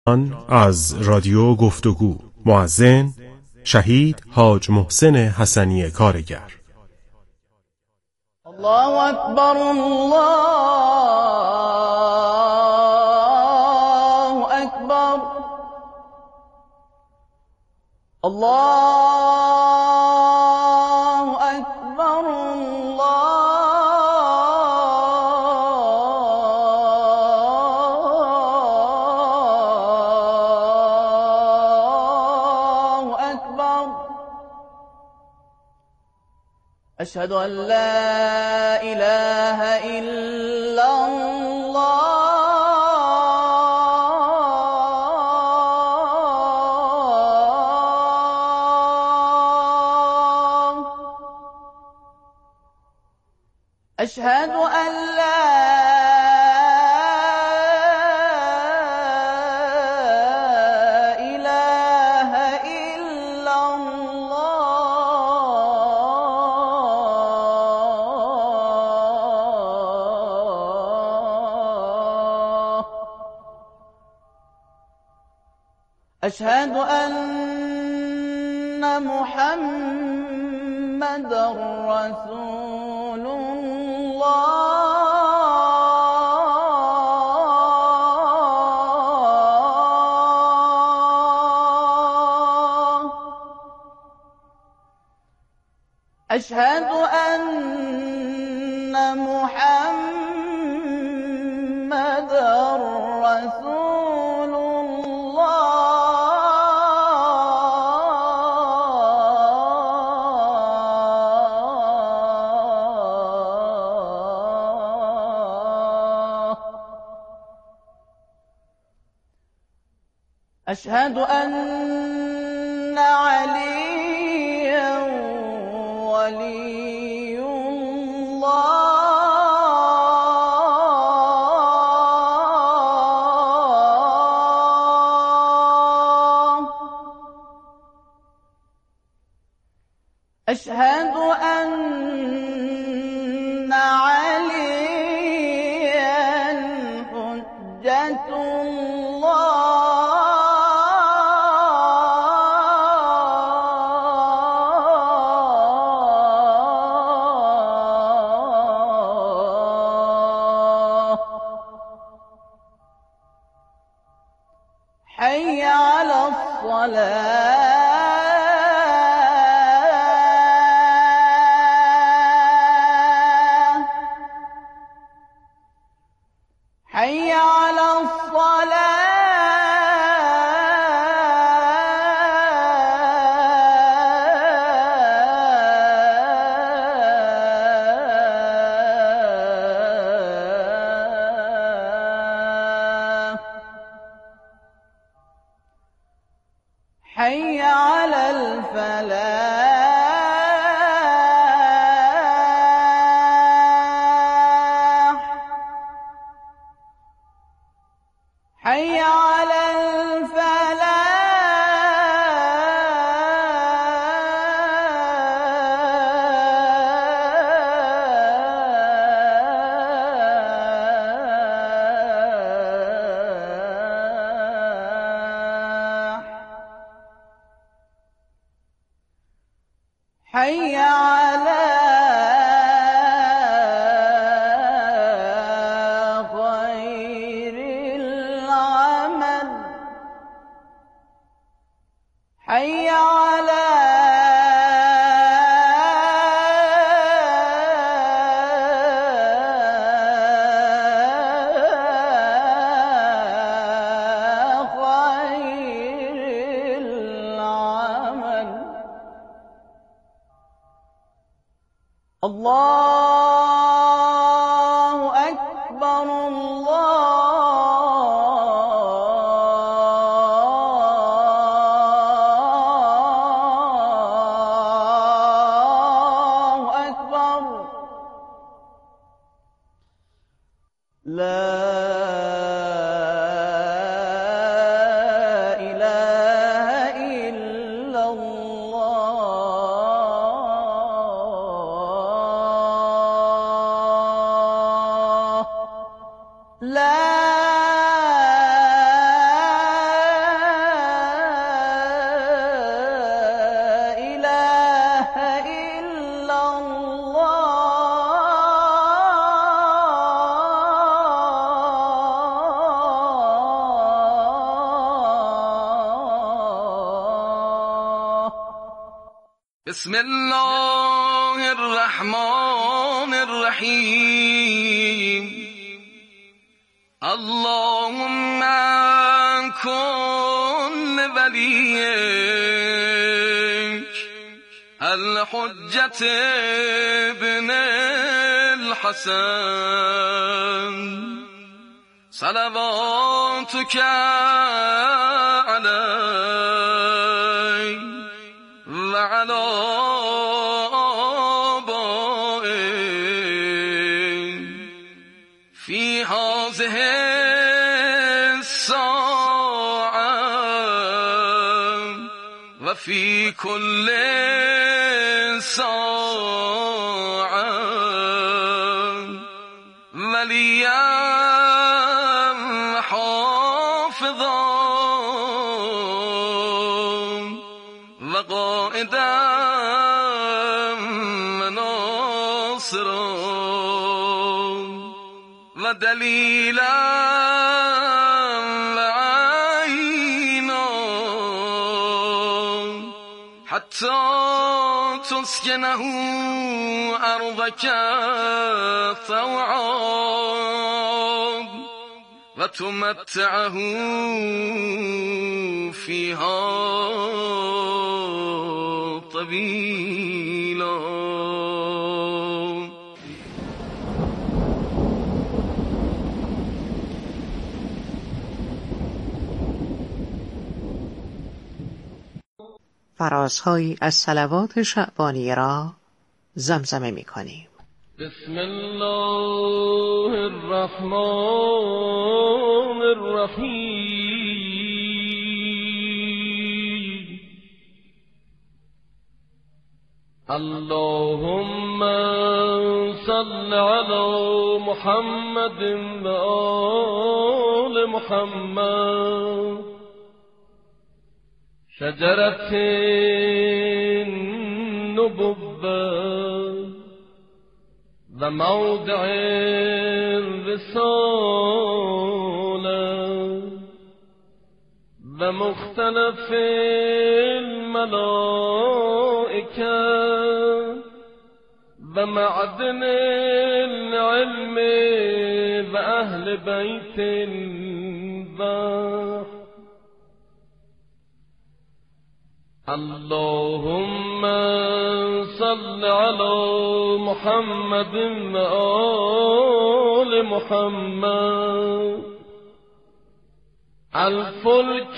از رادیو گفتگو. مؤذن شهید حاج محسن حسنی کارگر. الله اکبر، الله اکبر، الله اکبر، الله اکبر. أشهد أن لا إله إلا الله. أشهد أن لا إله إلا الله. أشهد أن محمدًا رسول الله. أشهد أن محمدًا رسول الله. أشهد أن عليا ولي الله. أشهد أن عليا حجة الله. حي على الصلاة. حي على الصلاة. حي على الفلاح. حي على الفلاح. حي على خير العمل. حي على خير العمل. الله أكبر، الله أكبر. لا إله إلا الله. بسم الله الرحمن الرحیم اللهم کن ولیک الحجة ابن الحسن صلواتك علیه وعلى آبائه في هذه الساعة وفي كل ساعة وليا حافظا وقائدا وناصرا ودليلا وعينا حتى تسكنه أرضك طوعا وتمتعه فيها طويلا. فرازهایی از صلوات شعبانیه را زمزمه می کنیم. بسم الله الرحمن الرحیم اللهم صل علی محمد و آل محمد شجرة النبوة وموضع الرسالة ومختلف الملائكة ومعدن العلم وأهل بيت البحر اللهم صل على محمد وآل محمد الفلك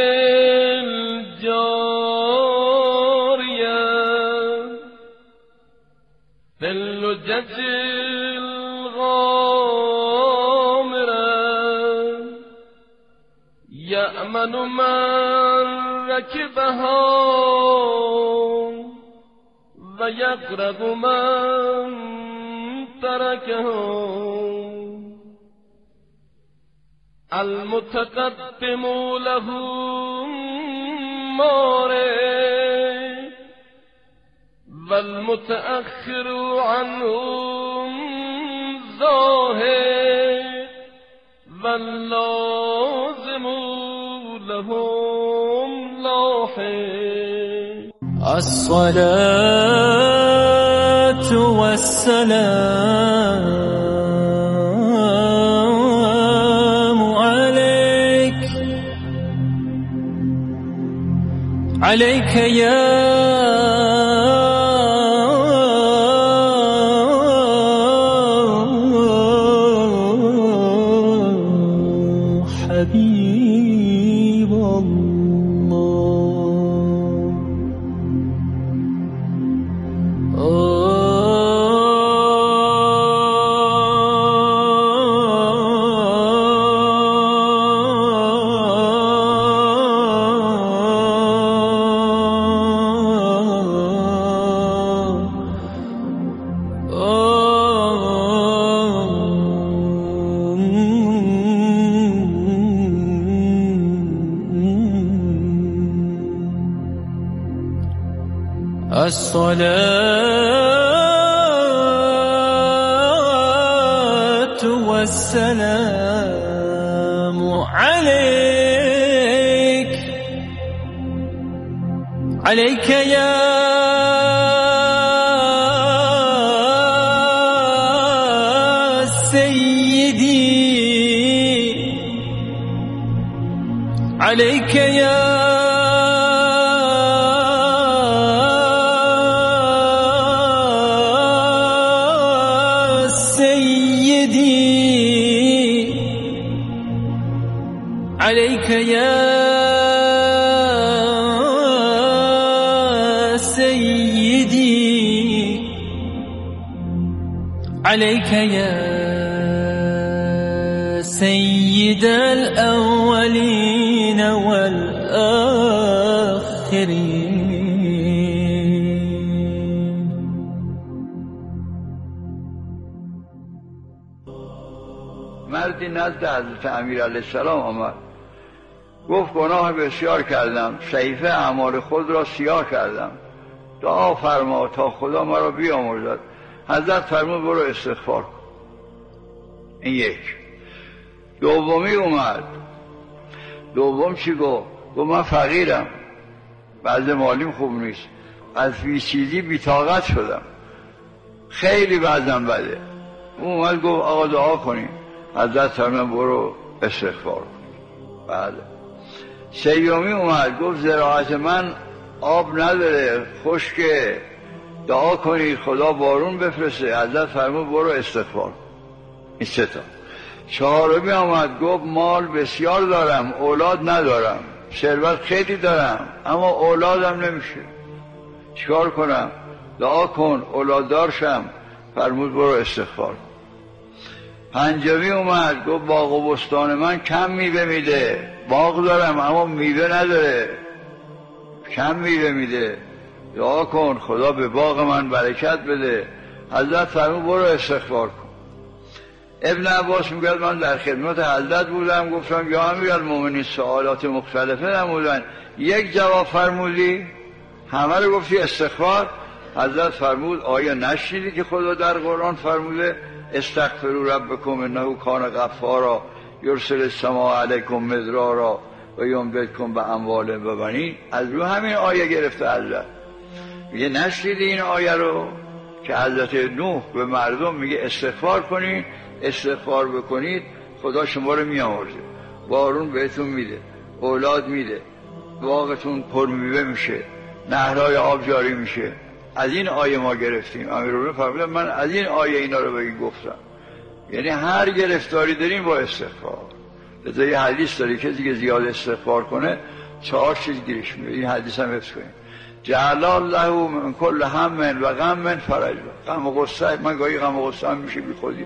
الجارية في اللجج الغامرة يأمن من ركبها ويغرق من تركها المتقدم له مارد والمتأخر عنه زاهد واللازم لهم لاحق الصلاة والسلام عليك يا حبيب الصلاة والسلام عليك يا عليك يا عليك يا سيدي عليك يا سيد الأولين والآخرين. مردی نزد حضرت امیر علیه السلام آمد، گفت گناه بسیار کردم، صحیفه اعمال خود را سیاه کردم، دعا فرما تا خدا مرا بیامرزد. حضرت فرمود برو استغفار کن. این یک. دومی اومد، دوم چی گفت؟ گفت من فقیرم، وضع مالیم خوب نیست، از چیزی بی‌طاقت شدم، خیلی وضعم بده. اون اومد گفت آقا دعا کنیم. حضرت فرمود برو استغفار کن. بله. سیومی اومد گفت زراعت من آب نداره، خشکه، دعا کنید خدا بارون بفرسته. حضرت فرمود برو استغفار کن. این سه تا. چهارمی آمد گفت مال بسیار دارم، اولاد ندارم، ثروت خیلی دارم اما اولادم نمیشه، چیکار کنم؟ دعا کن اولاد دارشم. فرمود برو استغفار کن. پنجمی اومد گفت باغ و بستان من کم میوه میده، باغ دارم اما میوه نداره، کم میوه میده، دعا کن خدا به باغ من برکت بده. حضرت فرمود برو استغفار کن. ابن عباس میگه من در خدمت حضرت بودم، گفتم یا امیرالمومنین سوالات مختلفه نمودن، یک جواب فرمودی همه رو گفتی استغفار. حضرت فرمود آیا نشنیدی که خدا در قرآن فرموده استغفروا ربکم انه کان غفارا یرسل السماء علیکم مدرارا و یمددکم باموال و بنین؟ از رو همین آیه گرفته حضرت. میگه نشنیدی این آیه رو که حضرت نوح به مردم میگه استغفار کنید، استغفار بکنید خدا شما رو میامرزه، بارون بهتون میده، اولاد میده، باغتون پرمیوه میشه، نهرهای آب جاری میشه. از این آیه ما گرفتیم. امیرالمومنین فرمودن من از این آیه اینا رو بگی گفتم. یعنی هر گرفتاری داریم با استغفار. لذا یه حدیث داری کسی که زیاد استغفار کنه 4 چیز گیرش میاد. این حدیث هم حفظ کنیم. جعل الله من کل هم و غم فرج. غم و غصه، من گاهی غم و غصه هم میشه بی خودی،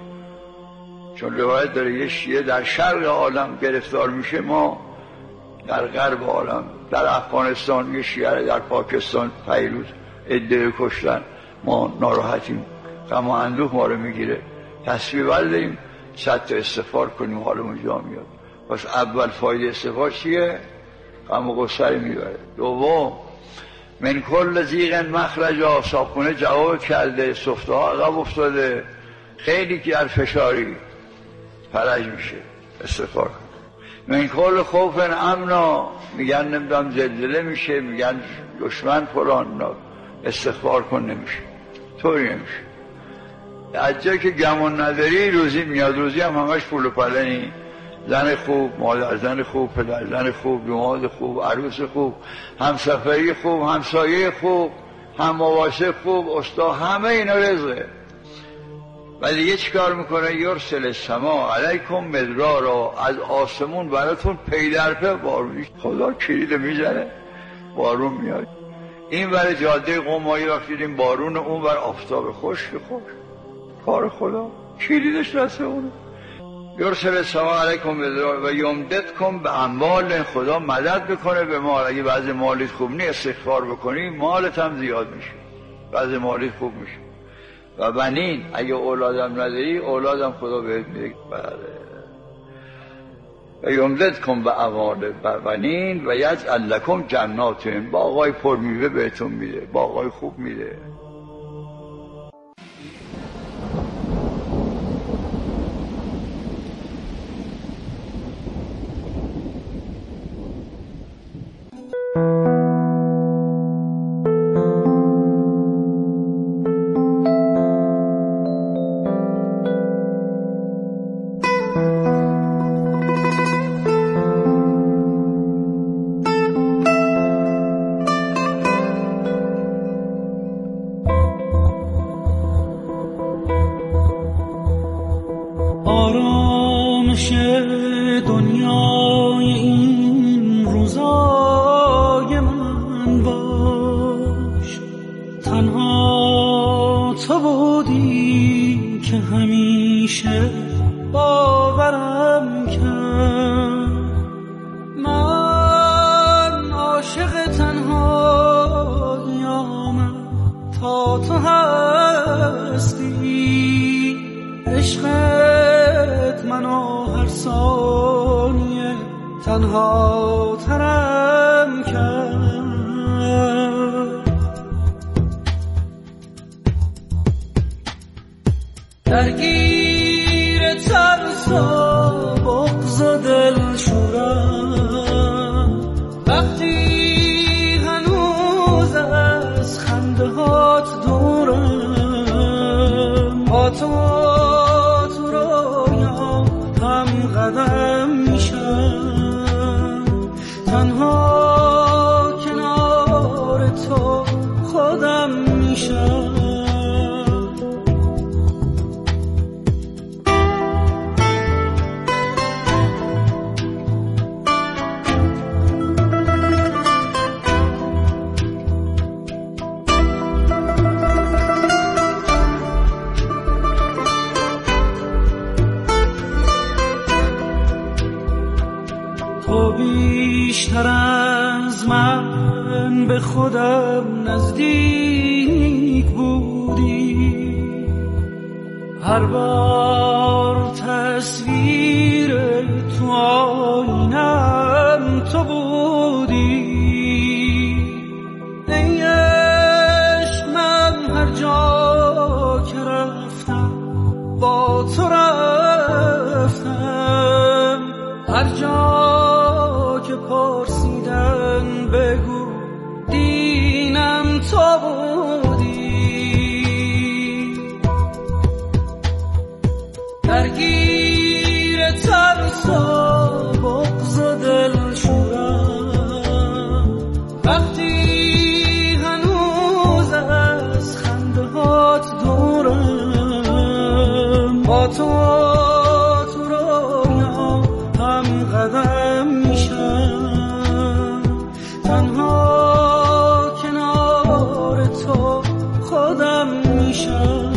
چون روایت داره یه شیعه در شرق عالم گرفتار میشه، ما در غرب عالم، در افغانستان یه شیعه، در پاکستان پیروز عده کشتن، ما ناراحتیم، غم و اندوه ما رو میگیره، تسبیح برداریم 100 تا استغفار کنیم حالمون جا میاد. پس اول فایده استغفار چیه؟ غم و غصه رو میبره. دوم من کل ضیق مخرجا، صابخونه جواب کرده، سفته ها عقب افتاده، خیلی که در فشاری فرج میشه، استغفار کن. من کل خوف امنا، میگن نمیدونم زلزله میشه، میگن دشمن فلان، استغفار کن نمیشه، طوری نمیشه. از جایی که گمان نداری روزی میاد، روزی هم همش پول و پلنی، زن خوب، مادر زن خوب، پدر زن خوب، داماد خوب، عروس خوب، همسفری خوب، همسایه خوب، هم مواسه خوب، استاد، همه اینا رزقه. و دیگه چیکار میکنه؟ یرسل السماء علیکم مدرارا، از آسمون براتون پی در پی بارون، خدا کلید میزنه بارون میاد. این ور جاده قمایی وقتی دیدیم بارون، اون ور آفتاب خشک، کار خدا، کلیدش دست اونه. یرسل السماء علیکم مدرارا و یمددکم باموال، خدا مدد بکنه به مال. اگه وضع مالیت خوب نیست استغفار بکنی مالت هم زیاد میشه، وضع مالیت خوب میشه. و بنین، اگه اولادم نداری اولادم خدا بهت میده. و یمددکم باموال و بنین و یجعل لکم جنات، باغای پرمیوه بهتون میده، باغای خوب میده. رضای من باش. تنها تو بودی که همیشه باورم کرد. من عاشق تنهایی‌ام تا تو هستی. عشقت منو هر ثانیه تنها ترم کرد. درگیر ترس و بغض و دلشورم وقتی هنوز از خنده هات دورم. با تو رویا هم قدم میشم. تنها کنار تو خودم میشم. تو بیشتر از من به خودم نزدیک بودی. هر بار تصویر تو آینم تو بودی. ای عشق من هر جا که رفتم با تو رفتم. هر جا که پرسیدن بگو دینم تو بودی. درگیر ترس و بغض و دلشورم وقتی هنوز از خنده هات دورم. با تو رویا هم قدم میشم. تنها کنار تو خودم میشم.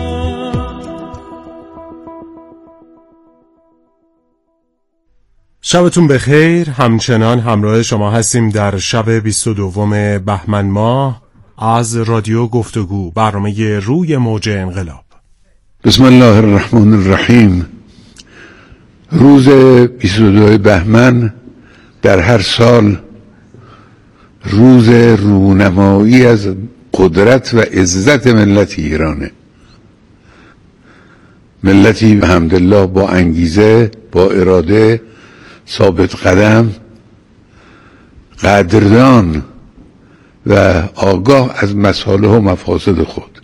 شبتون بخیر. همچنان همراه شما هستیم در شب 22 بهمن ماه از رادیو گفتگو، برنامه روی موج انقلاب. بسم الله الرحمن الرحیم. روز 22 بهمن در هر سال روز رونمایی از قدرت و عزت ملت ایرانه. ملتی الحمدلله با انگیزه، با اراده، ثابت قدم، قدردان و آگاه از مصالح و مفاسد خود.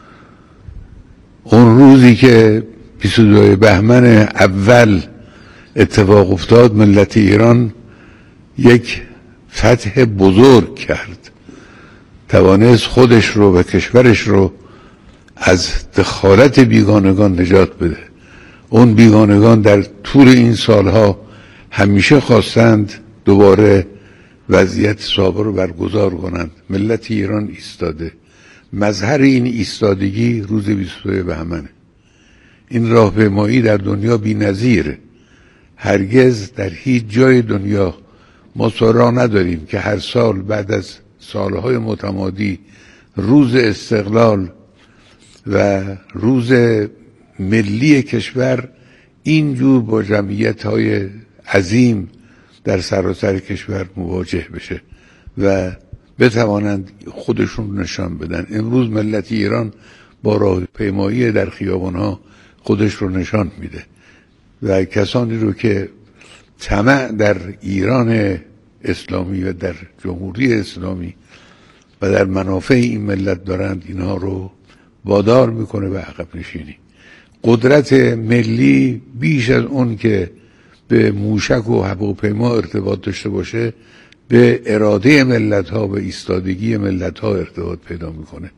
اون روزی که 22 بهمن اول اتفاق افتاد، ملت ایران یک فتح بزرگ کرد. توانست خودش رو و کشورش رو از دخالت بیگانگان نجات بده. اون بیگانگان در طول این سالها همیشه خواستند دوباره وضعیت سابق رو برگزار کنند. ملت ایران ایستاده. مظهر این ایستادگی روز 22 بهمنه. این راهپیمایی در دنیا بی‌نظیره. هرگز در هیچ جای دنیا ما راه نداریم که هر سال بعد از سالهای متمادی روز استقلال و روز ملی کشور اینجور با جمعیت‌های عظیم در سراسر کشور مواجه بشه و بتوانند خودشون نشان بدن. امروز ملت ایران با راهپیمایی در خیابان‌ها خودش رو نشان میده و کسانی رو که طمع در ایران اسلامی و در جمهوری اسلامی و در منافع این ملت دارند، اینها رو وادار میکنه به عقب نشینی. قدرت ملی بیش از اون که به موشک و هواپیما ارتباط داشته باشه، به اراده ملت ها و ایستادگی ملت ها ارتباط پیدا میکنه.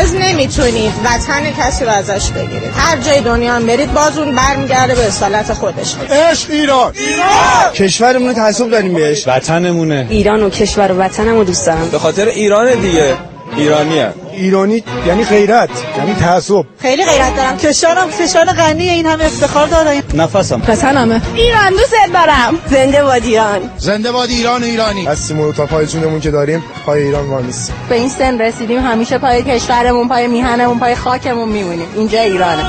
هرگز نمیتونید وطن کسی رو ازش بگیرید. هر جای دنیا هم برید باز اون برمیگرده به اصالت خودش. عشق ایران. کشورمون تعصب داریم بهش. وطنمونه. ایران و کشور و وطنمو دوست دارم. به خاطر ایران دیگه. ایرانی یعنی غیرت، یعنی تعصب. خیلی غیرت دارم. کشورم کشور غنی، این همه افتخار داره. نفسم. وطنمه. ایران دوست دارم. زنده باد ایران. زنده باد ایران و ایرانی. هستیم تا پای جونمون که داریم پای ایران وامیستیم. به این سن رسیدیم همیشه پای کشورمون، پای میهنمون، پای خاکمون میمونیم. اینجا ایرانه.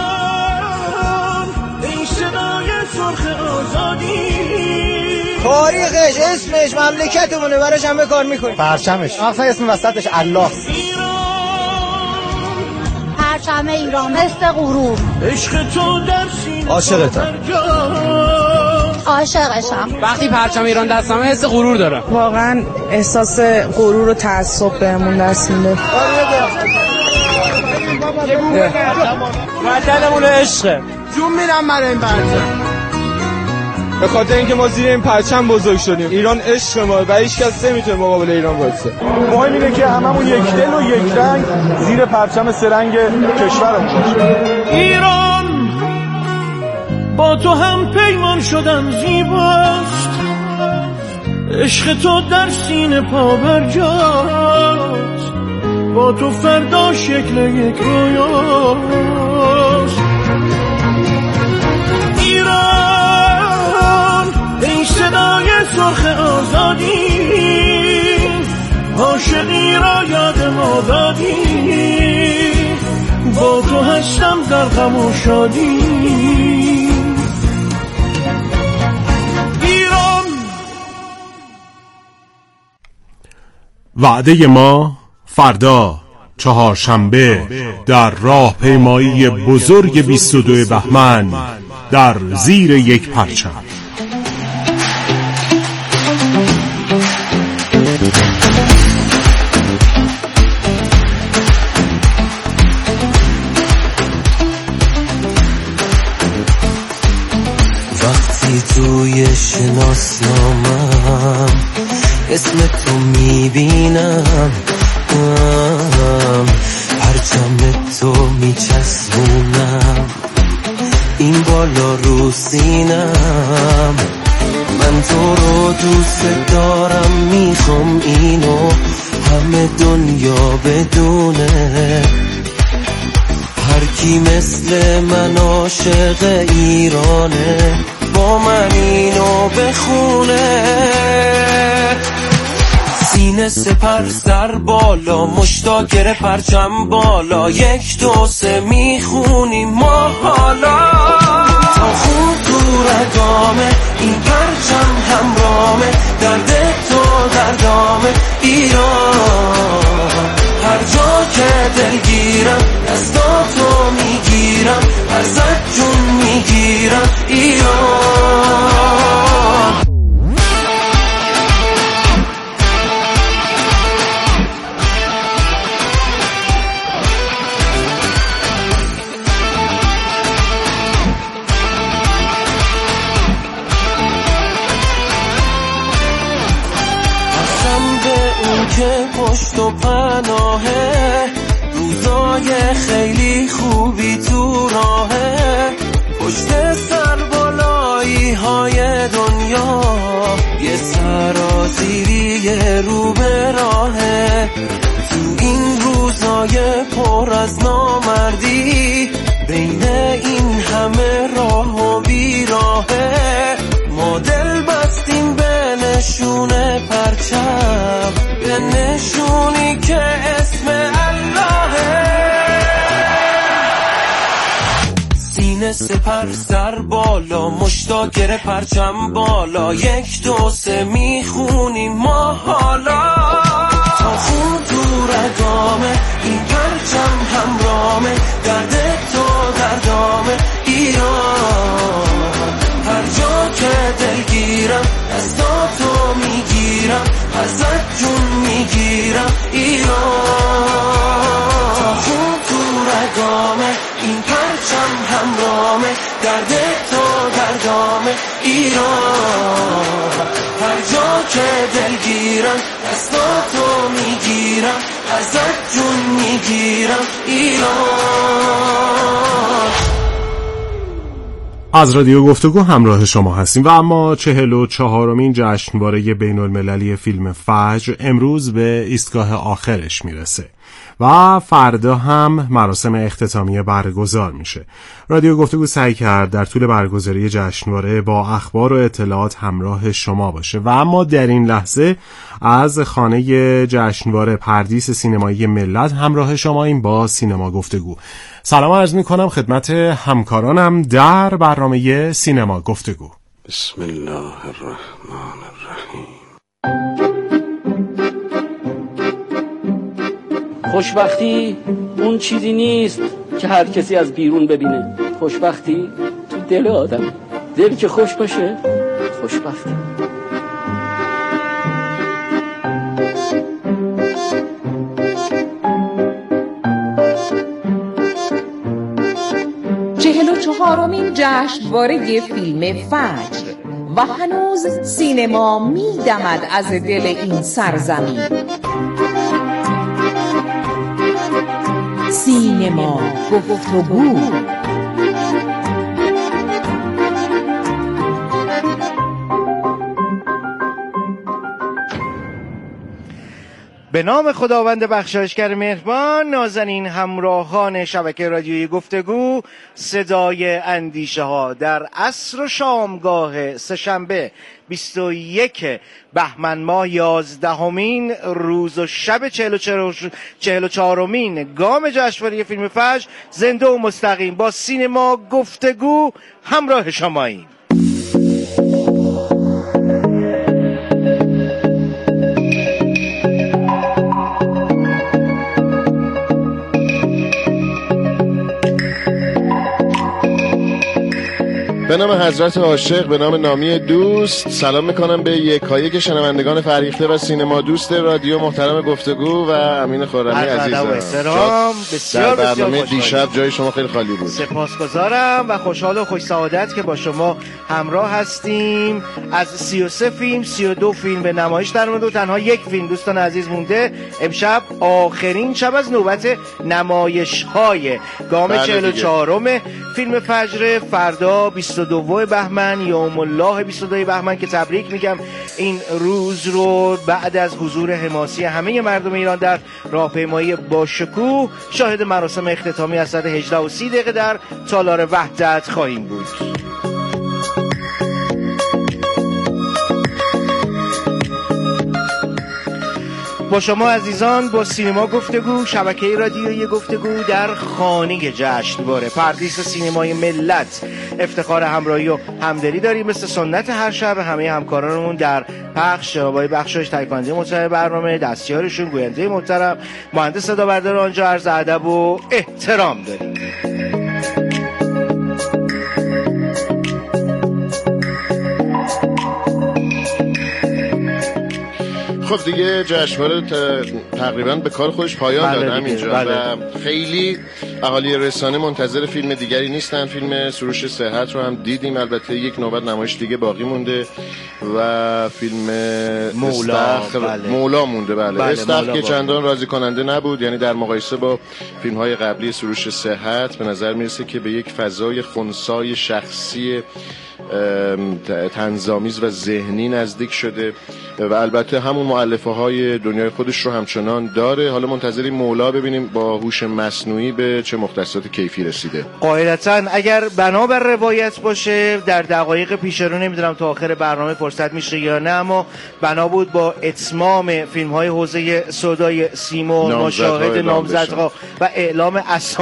تاریخش، اسمش، مملکتمونه، براش همه کار میکنیم. پرچمش، اصلا اسم وسطش الله. پرچم ایران مثل غرور. عشق تو در سینه عاشقتم. عاشقشم. وقتی پرچم ایران دستمه حس غرور دارم. واقعا احساس غرور و تعصب بهمون دست میده. وطنمون عشقه. جون میرم برای این پرچم. به خاطر اینکه ما زیر این پرچم بزرگ شدیم. ایران عشق ما و هیچ کس نمیتونه مقابل ایران وایسه. مهم اینه که هممون یک دل و یک رنگ زیر پرچم سرنگ کشورمون باشیم. ایران با تو هم پیمان شدم زیباست، عشق تو در سینه پا برجاست، با تو فردا شکل یک رویاست. ایران ای صدای سرخ آزادی، عاشقی را یاد ما دادی، با تو هستم در غم و شادی. ایران وعده ما فردا چهارشنبه در راهپیمایی بزرگ 22 بهمن در زیر یک پرچم. وقتی توی شناسنامم اسم تو میبینم، پرچم تو میچسبونم این بالا رو سینم. من تو رو دوست دارم، میخوام اینو همه دنیا بدونه. هر کی مثل من عاشق ایرانه، با من اینو بخونه. سینه سپر سر بالا، مشتاق پرچم بالا، 1 2 3 میخونیم ما حالا. تا خوب تو رگامه این پرچم همرامه، درد تو دردامه ایران. هر جا که دلگیرم دستاتو میگیرم، ازت جون میگیرم ایران. که پشت و پناهه، روزای خیلی خوبی تو راهه، پشت سر بالایی های دنیا، یه سرازیری رو به راهه. تو این روزای پر از نامردی، بین این همه راه و بیراهه، ما دل بستیم به نشون پرچم، به نشونی که اسم اللهه. سینه سپر سر بالا، مشتاق پرچم بالا، 1 2 3 میخونیم ما حالا. تا خون تو رگامه این پرچم همرامه، درد تو دردامه ایران. هر جا که دلگیرم دستاتو میگیرم، ازت جون میگیرم ایران. تا خون تو رگامه این پرچم همرامه، درد تو دردامه ایران. هر جا که دلگیرم دستاتو میگیرم، ازت جون میگیرم ایران. از رادیو گفتگو همراه شما هستیم و اما 44مین جشنواره بین المللی فیلم فجر امروز به ایستگاه آخرش میرسه و فردا هم مراسم اختتامیه برگزار میشه. رادیو گفتگو سعی کرد در طول برگزاری جشنواره با اخبار و اطلاعات همراه شما باشه و اما در این لحظه از خانه جشنواره پردیس سینمایی ملت همراه شماییم با سینما گفتگو. سلام عرض میکنم خدمت همکارانم در برنامه سینما گفتگو. بسم الله الرحمن الرحیم. خوشبختی اون چیزی نیست که هر کسی از بیرون ببینه. خوشبختی تو دل آدم. دل که خوش باشه خوشبختی. چهارمین جشنواره فیلم فجر و هنوز سینما می‌دمد از دل این سرزمین. سینما گفتگو. به نام خداوند بخشایشگر مهربان. نازنین همراهان شبکه رادیویی گفتگو، صدای اندیشه ها در عصر و شامگاه سه‌شنبه 21 بهمن ماه 11مین روز و شب 44مین گام جشنواره فیلم فجر زنده و مستقیم با سینما گفتگو همراه شماییم. به نام حضرت عاشق، به نام نامی دوست، سلام میکنم به یکایک شنوندگان فرهیخته و سینما دوست رادیو محترم گفتگو و امین خرمی عزیزم. احترام بسیار در برنامه بسیار دیشب جای شما خیلی خالی بود. سپاسگزارم و خوشحال و خوش سعادت که با شما همراه هستیم. از 33 فیلم 32 فیلم به نمایش در اومده و تنها یک فیلم دوستان عزیز مونده. امشب آخرین شب از نوبت نمایش‌های گام 44م فیلم فجر. فردا 22 بهمن یوم الله 22 بهمن که تبریک میگم این روز رو بعد از حضور حماسی همه مردم ایران در راهپیمایی با شکوه شاهد مراسم اختتامی از ساعت 18:30 در تالار وحدت خواهیم بود. با شما عزیزان با سینما گفتگو، شبکه رادیویی گفتگو در خانه جشنواره پردیس سینمای ملت افتخار همراهی و همدلی داریم. مثل سنت هر شب همه همکارانمون در پخش آقای بخشایش تهیه‌کننده محترم برنامه، دستیارشون گوینده محترم، مهندس صدا بردار آنجا عرض ادب و احترام داریم. خب دیگه جشنواره تقریبا به کار خودش پایان داد همینجا و خیلی اهالی رسانه منتظر فیلم دیگری نیستن. فیلم سروش صحت رو هم دیدیم، البته یک نوبت نمایش دیگه باقی مونده و فیلم مولا مونده. بله استخر که چندان راضی کننده نبود، یعنی در مقایسه با فیلم های قبلی سروش صحت به نظر میرسه که به یک فضای خنثای شخصی طنزآمیز و ذهنی نزدیک شده و البته همون مؤلفه های دنیای خودش رو همچنان داره. حالا منتظریم مولا ببینیم با هوش مصنوعی به چه مختصات کیفی رسیده. قاعدتاً اگر بنابر روایت باشه در دقایق پیش رو نمیدونم تا آخر برنامه فرصت میشه یا نه، اما بنا بود با اتمام فیلم های حوزه سودای سیمون، مشاهده نامزدها و اعلام